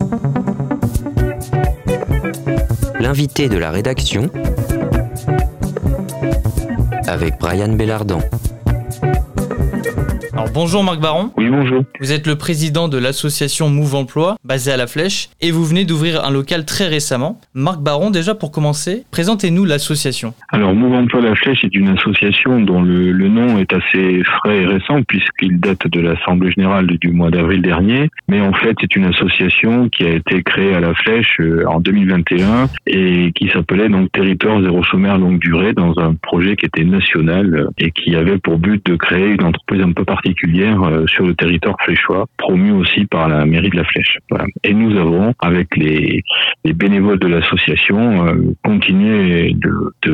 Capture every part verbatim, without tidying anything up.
L'invité de la rédaction avec Brian Bellardan. Alors bonjour Marc Baron. Oui, bonjour. Vous êtes le président de l'association Move Emploi, basée à La Flèche, et vous venez d'ouvrir un local très récemment. Marc Baron, déjà pour commencer, présentez-nous l'association. Alors Move Emploi La Flèche est une association dont le, le nom est assez frais et récent puisqu'il date de l'Assemblée Générale du mois d'avril dernier. Mais en fait, c'est une association qui a été créée à La Flèche en deux mille vingt et un et qui s'appelait donc Territoire Zéro Chômeur Longue Durée dans un projet qui était national et qui avait pour but de créer une entreprise un peu particulière sur le territoire fléchois, promue aussi par la mairie de La Flèche. Voilà. Et nous avons, avec les, les bénévoles de l'association, euh, continué de,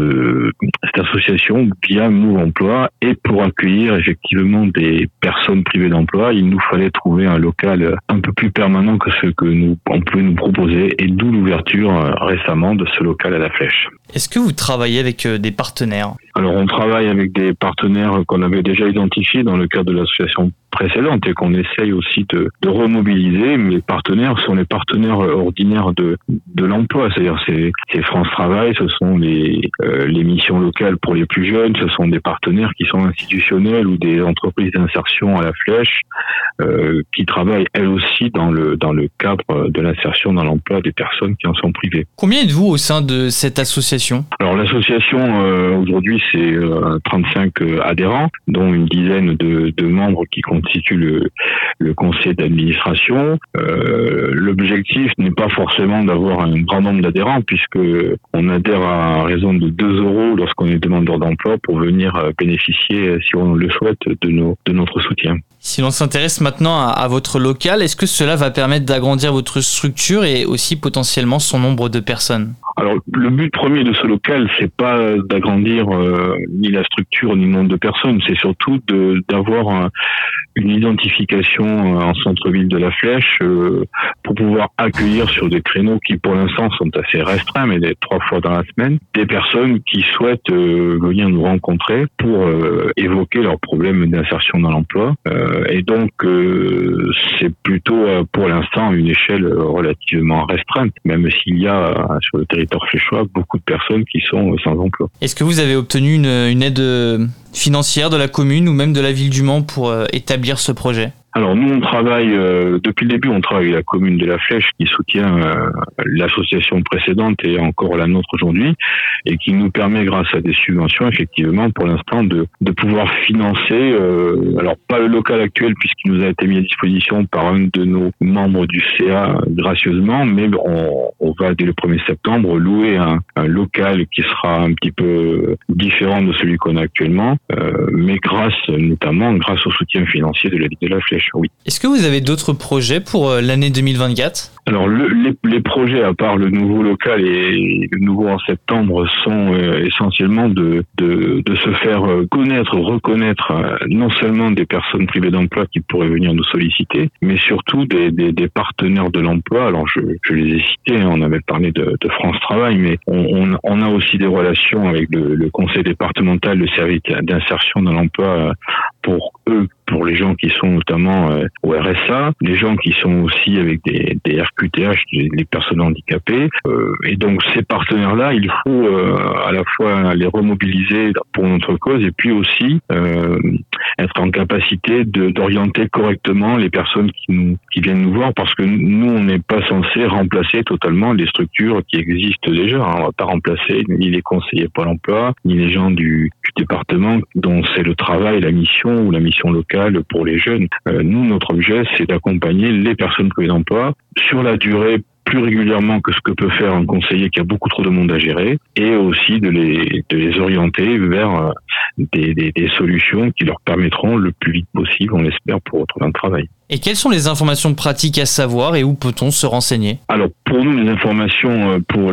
de cette association via Move Emploi. Et pour accueillir effectivement des personnes privées d'emploi, il nous fallait trouver un local un peu plus permanent que ce que nous on pouvait nous proposer, et d'où l'ouverture euh, récemment de ce local à La Flèche. Est-ce que vous travaillez avec euh, des partenaires ? Alors on travaille avec des partenaires qu'on avait déjà identifiés dans le cadre de l'association précédente et qu'on essaye aussi de, de remobiliser. Mais les partenaires sont les partenaires ordinaires de, de l'emploi, c'est-à-dire c'est, c'est France Travail, ce sont les, euh, les missions locales pour les plus jeunes, ce sont des partenaires qui sont institutionnels ou des entreprises d'insertion à La Flèche euh, qui travaillent elles aussi dans le, dans le cadre de l'insertion dans l'emploi des personnes qui en sont privées. Combien êtes-vous au sein de cette association ? Alors l'association euh, aujourd'hui c'est euh, trente-cinq euh, adhérents, dont une dizaine de, de membres qui constituent le, le conseil d'administration. Euh, l'objectif n'est pas forcément d'avoir un grand nombre d'adhérents, puisque on adhère à raison de deux euros lorsqu'on est demandeur d'emploi pour venir bénéficier, si on le souhaite, de, nos, de notre soutien. Si l'on s'intéresse maintenant à, à votre local, est-ce que cela va permettre d'agrandir votre structure et aussi potentiellement son nombre de personnes ? Alors, le but premier de ce local, c'est pas d'agrandir euh, ni la structure ni le nombre de personnes, c'est surtout de, d'avoir un, une identification en centre-ville de La Flèche euh, pour pouvoir accueillir sur des créneaux qui, pour l'instant, sont assez restreints, mais des trois fois dans la semaine, des personnes qui souhaitent euh, venir nous rencontrer pour euh, évoquer leurs problèmes d'insertion dans l'emploi. Euh, et donc, euh, c'est plutôt, euh, pour l'instant, une échelle relativement restreinte, même s'il y a euh, sur le territoire fléchois beaucoup de personnes qui sont sans emploi. Est-ce que vous avez obtenu une, une aide financière de la commune ou même de la ville du Mans pour euh, établir ce projet ? Alors nous on travaille, euh, depuis le début on travaille avec la commune de La Flèche qui soutient euh, l'association précédente et encore la nôtre aujourd'hui, et qui nous permet grâce à des subventions effectivement pour l'instant de, de pouvoir financer, euh, alors pas le local actuel puisqu'il nous a été mis à disposition par un de nos membres du C A gracieusement, mais on, on va dès le premier septembre louer un, un local qui sera un petit peu différent de celui qu'on a actuellement, euh, mais grâce notamment grâce au soutien financier de la ville de La Flèche. Oui. Est-ce que vous avez d'autres projets pour l'année deux mille vingt-quatre ? Alors le, les, les projets, à part le nouveau local et le nouveau en septembre, sont euh, essentiellement de, de, de se faire connaître, reconnaître euh, non seulement des personnes privées d'emploi qui pourraient venir nous solliciter, mais surtout des, des, des partenaires de l'emploi. Alors je, je les ai cités, hein, on avait parlé de, de France Travail, mais on, on, on a aussi des relations avec le, le conseil départemental, le service d'insertion dans l'emploi euh, pour eux, pour les gens qui sont notamment euh, au R S A, les gens qui sont aussi avec des, des R Q T H, les, les personnes handicapées. Euh, et donc ces partenaires-là, il faut euh, à la fois les remobiliser pour notre cause et puis aussi euh, être en capacité de, d'orienter correctement les personnes qui, nous, qui viennent nous voir, parce que nous, on n'est pas censé remplacer totalement les structures qui existent déjà. Hein. On ne va pas remplacer ni les conseillers Pôle emploi, ni les gens du, du département dont c'est le travail, la mission ou la mission locale pour les jeunes. Euh, nous, notre objet, c'est d'accompagner les personnes privées d'emploi sur la durée plus régulièrement que ce que peut faire un conseiller qui a beaucoup trop de monde à gérer, et aussi de les, de les orienter vers des, des, des solutions qui leur permettront le plus vite possible, on l'espère, pour retrouver un travail. Et quelles sont les informations pratiques à savoir et où peut-on se renseigner ? Alors, pour nous, les informations pour les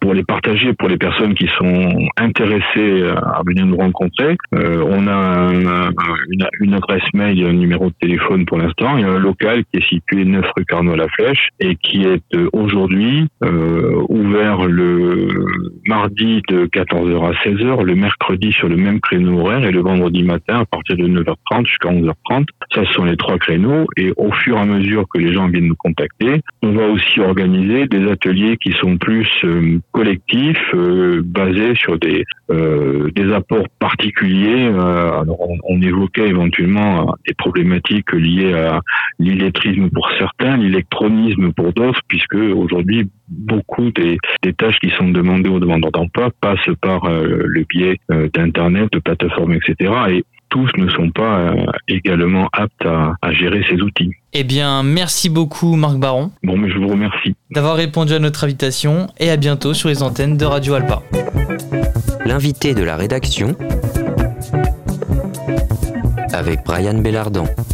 pour les partager pour les personnes qui sont intéressées à venir nous rencontrer. Euh, on a un, une, une adresse mail et un numéro de téléphone pour l'instant. Il y a un local qui est situé neuf rue Carnot-la-Flèche et qui est aujourd'hui euh, ouvert le mardi de quatorze heures à seize heures, le mercredi sur le même créneau horaire et le vendredi matin à partir de neuf heures trente jusqu'à onze heures trente. Ça, ce sont les trois créneaux et au fur et à mesure que les gens viennent nous contacter, on va aussi organiser des ateliers qui sont plus euh, collectifs, euh, basés sur des euh, des apports particuliers. Euh, alors on, on évoquait éventuellement des problématiques liées à l'illettrisme pour certains, l'électronisme pour d'autres, puisque aujourd'hui beaucoup des, des tâches qui sont demandées aux demandeurs d'emploi passent par euh, le biais euh, d'internet, de plateformes, et cetera. Et tous ne sont pas euh, également aptes à, à gérer ces outils. Eh bien, merci beaucoup Marc Baron. Bon, mais je vous remercie d'avoir répondu à notre invitation et à bientôt sur les antennes de Radio Alpa. L'invité de la rédaction avec Brian Bellardan.